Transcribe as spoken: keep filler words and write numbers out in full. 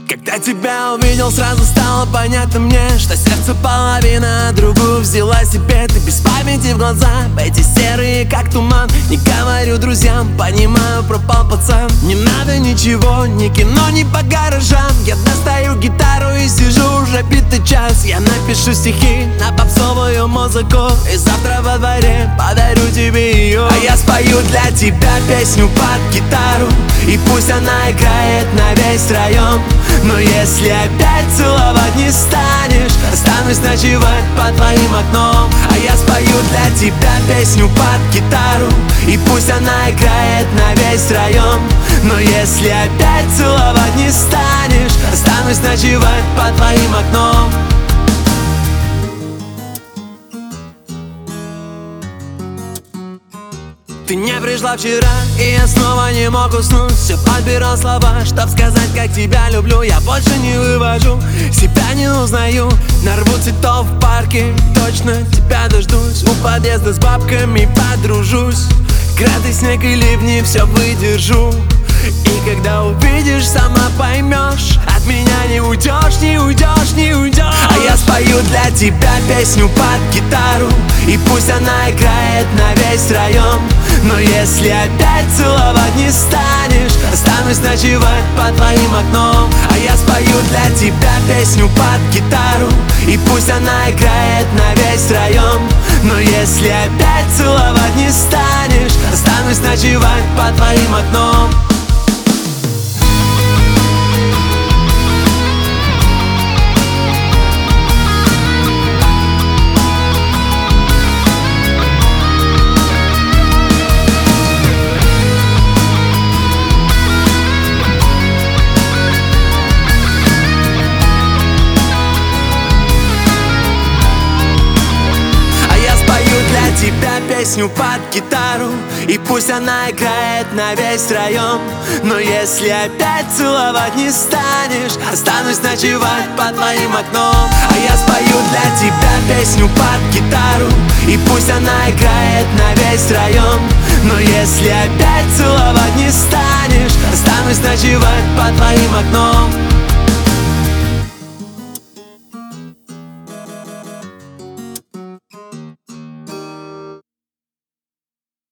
Когда тебя увидел, сразу стало понятно мне, что сердце половина, другую взяла себе. Ты без памяти в глаза, эти серые, как туман. Не говорю друзьям, понимаю, пропал пацан. Не надо ничего, ни кино, ни по гаражам. Я достаю гитару и сижу уже битый час. Я напишу стихи на попсовую музыку, и завтра во дворе подарю тебе ее. А я спою для тебя песню под гитару, и пусть она играет на весь район. Но если опять целовать не станешь, останусь ночевать под твоим окном. А я спою для тебя песню под гитару, и пусть она играет на весь район. Но если опять целовать не станешь, останусь ночевать под твоим окном. Ты не пришла вчера, и я снова не мог уснуть. Все подбирал слова, чтоб сказать, как тебя люблю. Я больше не вывожу, себя не узнаю. Нарву цветов в парке, точно тебя дождусь. У подъезда с бабками подружусь. Град и снег и ливни все выдержу. И когда увидишь, сама поймешь, от меня не уйдешь, не уйдешь, не уйдешь. А я спою для тебя песню под гитару, и пусть она играет на весь район. Но если опять целовать не станешь, останусь ночевать под твоим окном. А я спою для тебя песню под гитару, и пусть она играет на весь район. Но если опять целовать не станешь, останусь ночевать под твоим окном. Тебя песню под гитару, и пусть она играет на весь район. Но если опять целовать не станешь, останусь ночевать под твоим окном. А я спою для тебя песню под гитару, и пусть она играет на весь район. Но если опять целовать не станешь, останусь ночевать под твоим окном.